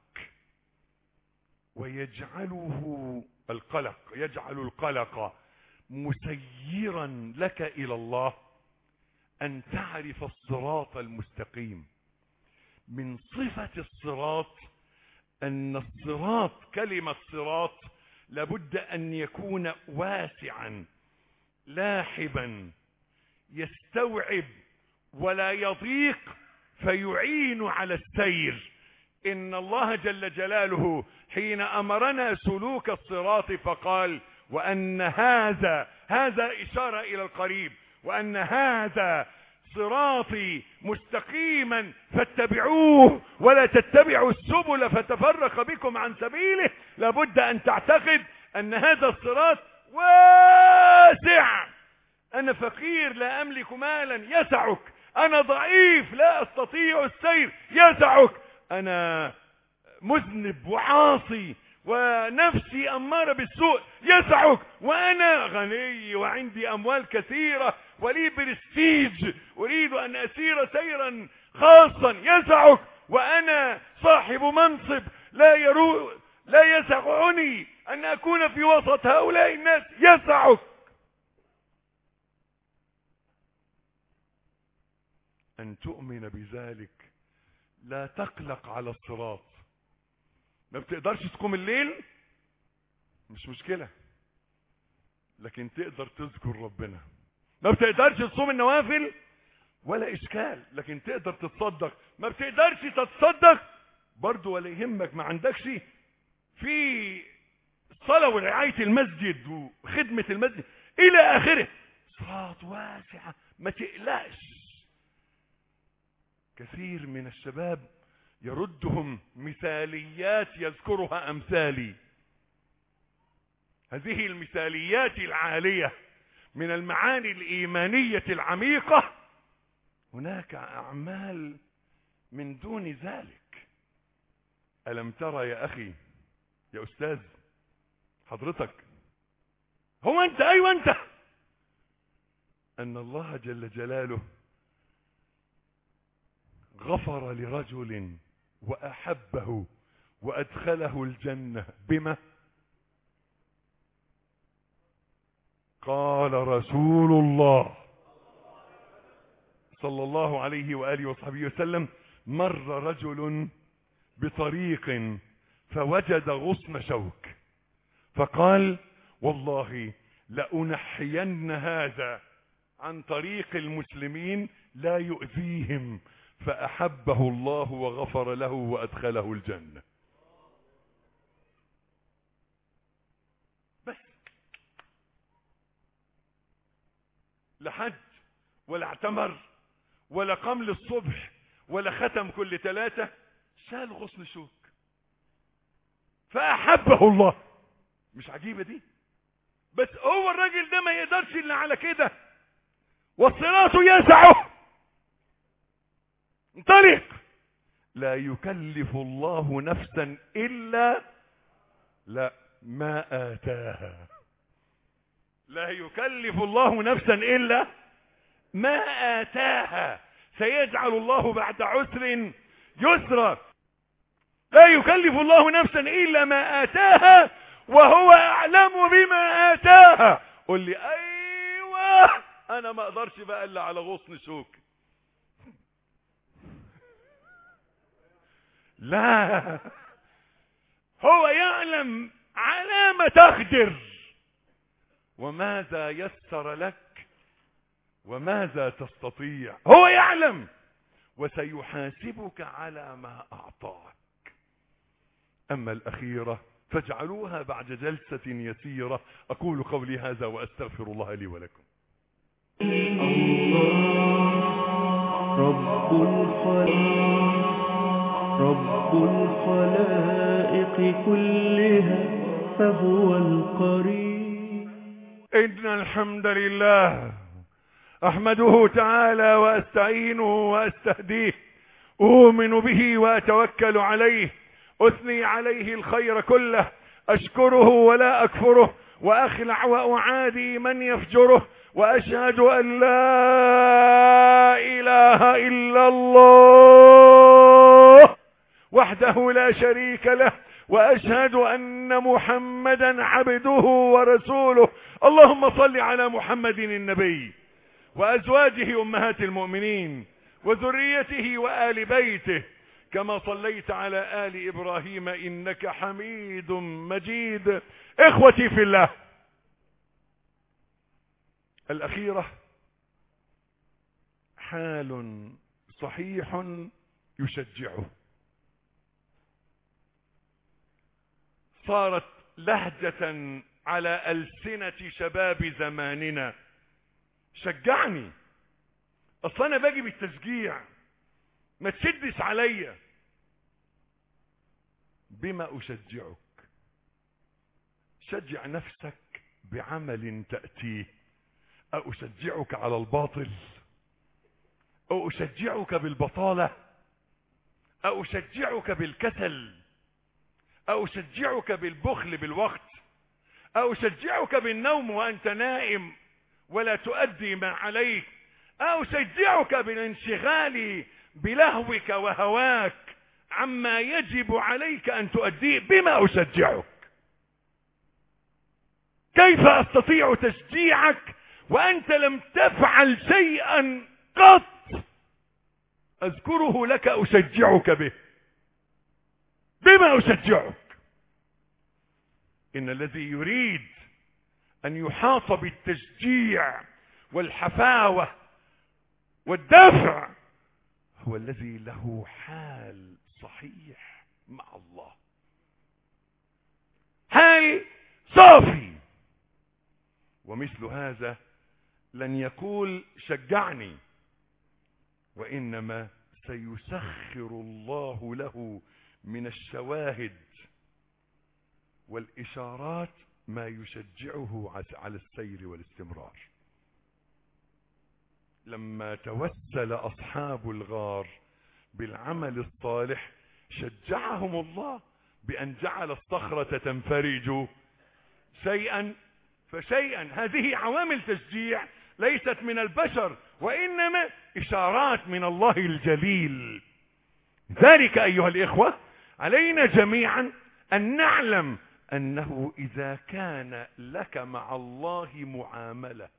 ويجعله القلق يجعل القلق مسيرا لك إلى الله أن تعرف الصراط المستقيم. من صفة الصراط أن الصراط كلمة صراط لابد أن يكون واسعا لاحبا يستوعب ولا يضيق فيعين على السير. إن الله جل جلاله حين أمرنا سلوك الصراط فقال وأن هذا هذا إشارة إلى القريب وأن هذا صراطي مستقيما فاتبعوه ولا تتبعوا السبل فتفرق بكم عن سبيله. لابد أن تعتقد أن هذا الصراط واسع. أنا فقير لا أملك مالا يسعك. أنا ضعيف لا أستطيع السير يسعك. أنا مذنب وعاصي ونفسي أمارة بالسوء يسعك. وأنا غني وعندي أموال كثيرة ولي برستيج أريد أن أسير سيرا خاصا يسعك. وأنا صاحب منصب لا يرو لا يسعني أن أكون في وسط هؤلاء الناس يسعك. أن تؤمن بذلك لا تقلق على الصراط. ما بتقدرش تقوم الليل مش مشكلة لكن تقدر تذكر ربنا. ما بتقدرش تصوم النوافل ولا إشكال لكن تقدر تتصدق. ما بتقدرش تتصدق برضو ولا يهمك ما عندكش في الصلاة ورعاية المسجد وخدمة المسجد إلى آخره. صراط واسعة ما تقلقش. كثير من الشباب يردهم مثاليات يذكرها أمثالي. هذه المثاليات العالية من المعاني الإيمانية العميقة هناك أعمال من دون ذلك. ألم ترى يا أخي يا أستاذ حضرتك هو انت؟ ايوه انت. ان الله جل جلاله غفر لرجل واحبه وادخله الجنة بما؟ قال رسول الله صلى الله عليه وآله وصحبه وسلم: مر رجل بطريق فوجد غصن شوك فقال: والله لأنحين هذا عن طريق المسلمين لا يؤذيهم، فأحبه الله وغفر له وأدخله الجنة. بس لا حج ولا اعتمر ولا قام للصبح ولا ختم كل ثلاثة، شال غصن شوك فأحبه الله. مش عجيبة دي؟ بس هو الراجل ده ما يقدرش الا على كده. والصراط يسعه، انطلق. لا يكلف الله نفسا الا لا ما آتاها. لا يكلف الله نفسا الا ما آتاها، سيجعل الله بعد عسر يسرا. لا يكلف الله نفسا الا ما آتاها وهو اعلم بما آتاها. قل لي ايوه انا ما اقدرش بقى الا على غصن شوك. لا، هو يعلم على ما تقدر وماذا يسر لك وماذا تستطيع. هو يعلم وسيحاسبك على ما اعطاك. اما الاخيرة فاجعلوها بعد جلسة يسيرة. اقول قولي هذا واستغفر الله لي ولكم. رب الخلق رب الخلائق كلها فهو القريب. إن الحمد لله أحمده تعالى وأستعينه وأستهديه، أؤمن به وأتوكل عليه، أثني عليه الخير كله، أشكره ولا أكفره، وأخلع وأعادي من يفجره، وأشهد أن لا إله إلا الله وحده لا شريك له، وأشهد أن محمدا عبده ورسوله. اللهم صل على محمد النبي وأزواجه أمهات المؤمنين وذريته وآل بيته كما صليت على آل إبراهيم إنك حميد مجيد. إخوتي في الله، الأخيرة حال صحيح يشجعه، صارت لهجة على ألسنة شباب زماننا. شجعني، أصلا أنا باجي بالتشجيع، ما تشدش عليا. بما أشجعك؟ شجع نفسك بعمل تأتيه. أشجعك على الباطل؟ أو أشجعك بالبطالة؟ أو أشجعك بالكسل؟ أو أشجعك بالبخل بالوقت؟ أو أشجعك بالنوم وأنت نائم ولا تؤدي ما عليك؟ أو أشجعك بالانشغال بلهوك وهواك عما يجب عليك أن تؤديه؟ بما أشجعك؟ كيف أستطيع تشجيعك وأنت لم تفعل شيئا قط أذكره لك أشجعك به؟ بما أشجعك؟ إن الذي يريد أن يحاط بالتشجيع والحفاوة والدفع هو الذي له حال صحيح مع الله، حال صافي. ومثل هذا لن يقول شجعني، وإنما سيسخر الله له من الشواهد والإشارات ما يشجعه على السير والاستمرار. لما توسل أصحاب الغار بالعمل الصالح شجعهم الله بأن جعل الصخرة تنفرج شيئا فشيئا. هذه عوامل تشجيع ليست من البشر، وإنما إشارات من الله الجليل. ذلك أيها الإخوة علينا جميعا أن نعلم أنه إذا كان لك مع الله معاملة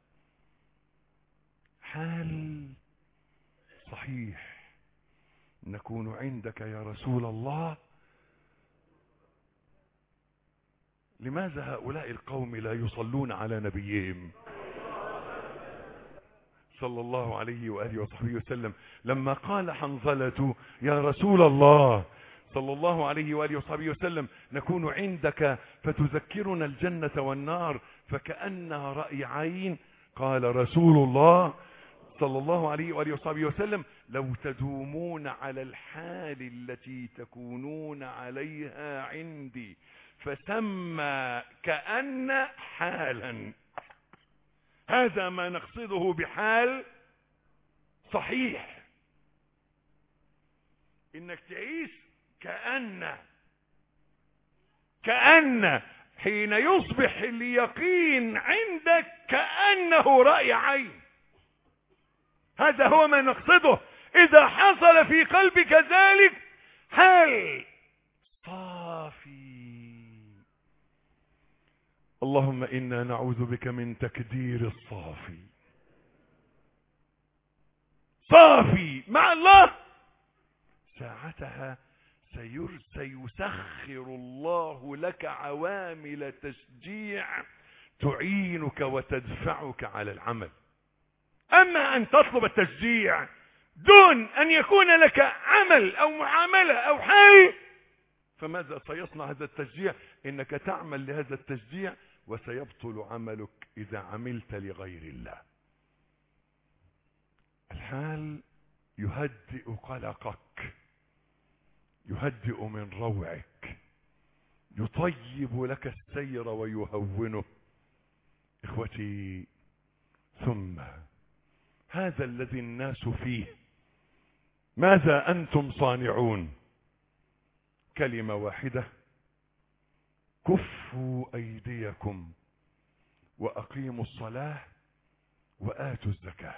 حال صحيح، نكون عندك يا رسول الله. لماذا هؤلاء القوم لا يصلون على نبيهم صلى الله عليه وآله وصحبه وسلم؟ لما قال حنظلة يا رسول الله صلى الله عليه وآله وصحبه وسلم نكون عندك فتذكرنا الجنة والنار فكأنها رأي عين، قال رسول الله صلى الله عليه وآله وصحبه وسلم لو تدومون على الحال التي تكونون عليها عندي فسمى كأن حالا. هذا ما نقصده بحال صحيح، انك تعيش كأن كأن حين يصبح اليقين عندك كأنه رأي عين. هذا هو ما نقصده. إذا حصل في قلبك ذلك حال صافي. اللهم إنا نعوذ بك من تكدير الصافي. صافي مع الله، ساعتها سيسخر الله لك عوامل تشجيع تعينك وتدفعك على العمل. أما أن تطلب التشجيع دون أن يكون لك عمل أو معاملة أو حال، فماذا سيصنع هذا التشجيع؟ إنك تعمل لهذا التشجيع وسيبطل عملك إذا عملت لغير الله. الحال يهدئ قلقك، يهدئ من روعك، يطيب لك السير ويهونه. إخوتي، ثم هذا الذي الناس فيه ماذا أنتم صانعون؟ كلمة واحدة: كفوا أيديكم وأقيموا الصلاة وآتوا الزكاة.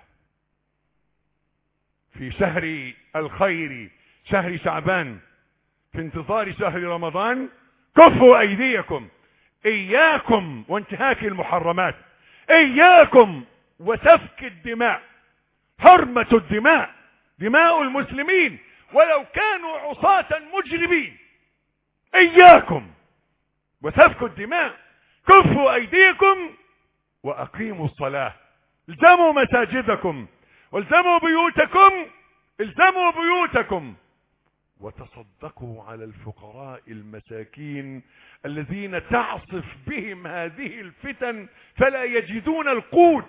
في شهر الخير شهر شعبان، في انتظار شهر رمضان، كفوا أيديكم، إياكم وانتهاك المحرمات، إياكم وسفك الدماء، حرمة الدماء، دماء المسلمين ولو كانوا عصاة مجرمين، إياكم وسفك الدماء. كفوا أيديكم وأقيموا الصلاة. الزموا مساجدكم والزموا بيوتكم، الزموا بيوتكم، وتصدقوا على الفقراء المساكين الذين تعصف بهم هذه الفتن فلا يجدون القوت.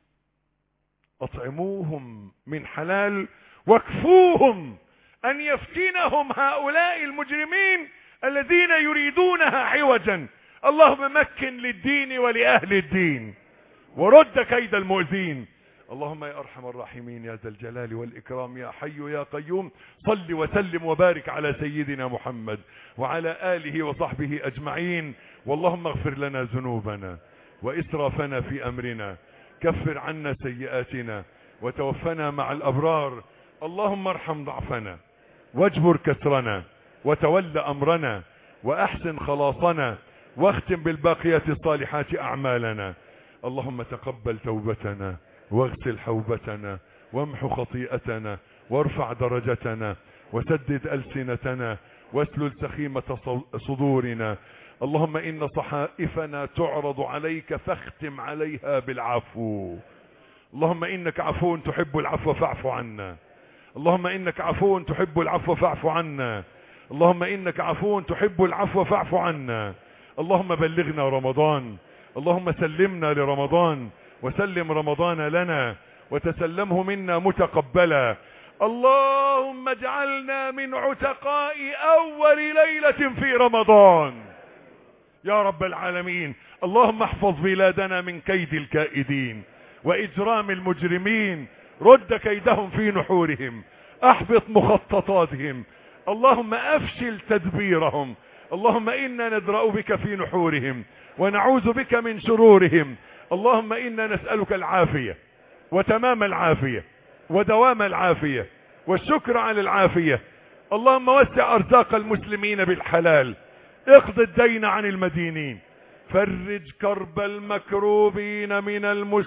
أطعموهم من حلال واكفوهم أن يفتنهم هؤلاء المجرمين الذين يريدونها عوجا. اللهم مكن للدين ولأهل الدين ورد كيد المؤذين. اللهم يا أرحم الراحمين يا ذا الجلال والإكرام يا حي يا قيوم، صل وسلم وبارك على سيدنا محمد وعلى آله وصحبه أجمعين. واللهم اغفر لنا ذنوبنا وإسرافنا في أمرنا، كفر عنا سيئاتنا وتوفنا مع الأبرار. اللهم ارحم ضعفنا واجبر كسرنا وتول أمرنا وأحسن خلاصنا واختم بالباقيات الصالحات أعمالنا. اللهم تقبل توبتنا واغسل حوبتنا وامحو خطيئتنا وارفع درجتنا وسدد ألسنتنا واسلل سخيمة صدورنا. اللهم إن صحائفنا تعرض عليك فاختم عليها بالعفو. اللهم إنك عفو تحب العفو فاعف عنا. اللهم إنك عفو تحب العفو فاعف عنا. اللهم إنك عفو تحب العفو فاعف عنا. اللهم بلغنا رمضان. اللهم سلمنا لرمضان وسلم رمضان لنا وتسلمه منا متقبلا. اللهم اجعلنا من عتقاء أول ليلة في رمضان يا رب العالمين. اللهم احفظ بلادنا من كيد الكائدين وإجرام المجرمين، رد كيدهم في نحورهم، احبط مخططاتهم. اللهم افشل تدبيرهم. اللهم إنا ندرأ بك في نحورهم ونعوذ بك من شرورهم. اللهم إنا نسألك العافية وتمام العافية ودوام العافية والشكر على العافية. اللهم وسع أرزاق المسلمين بالحلال، اقض الدين عن المدينين، فرج كرب المكروبين من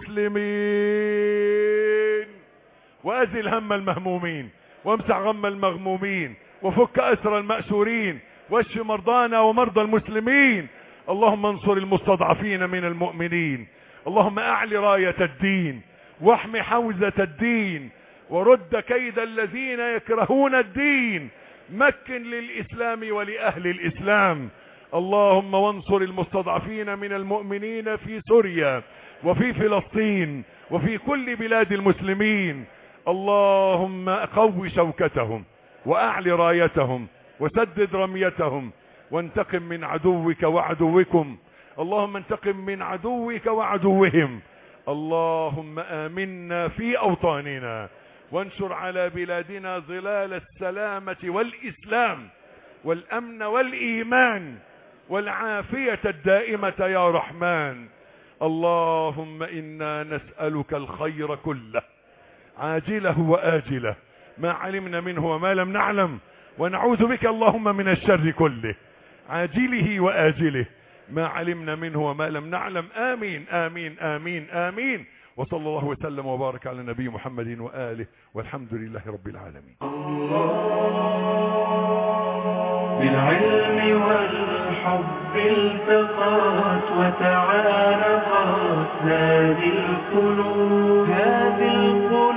المسلمين، وأزل هم المهمومين، وامسح غم المغمومين، وفك أسر المأسورين، واشف مرضانا ومرضى المسلمين. اللهم انصر المستضعفين من المؤمنين. اللهم أعل راية الدين، واحم حوزة الدين، ورد كيد الذين يكرهون الدين. مكن للإسلام ولأهل الإسلام. اللهم وانصر المستضعفين من المؤمنين في سوريا وفي فلسطين وفي كل بلاد المسلمين. اللهم قو شوكتهم وأعل رايتهم وسدد رميتهم، وانتقم من عدوك وعدوكم. اللهم انتقم من عدوك وعدوهم. اللهم آمنا في أوطاننا، وانشر على بلادنا ظلال السلامة والإسلام والأمن والإيمان والعافية الدائمة يا رحمن. اللهم إنا نسألك الخير كله عاجله وآجله، ما علمنا منه وما لم نعلم، ونعوذ بك اللهم من الشر كله عاجله وآجله، ما علمنا منه وما لم نعلم. آمين آمين آمين آمين. وصلى الله وسلم وبارك على نبي محمد وآله، والحمد لله رب العالمين. بالعلم والحب التقات وتعارفت هذه القلوب هذه القلوب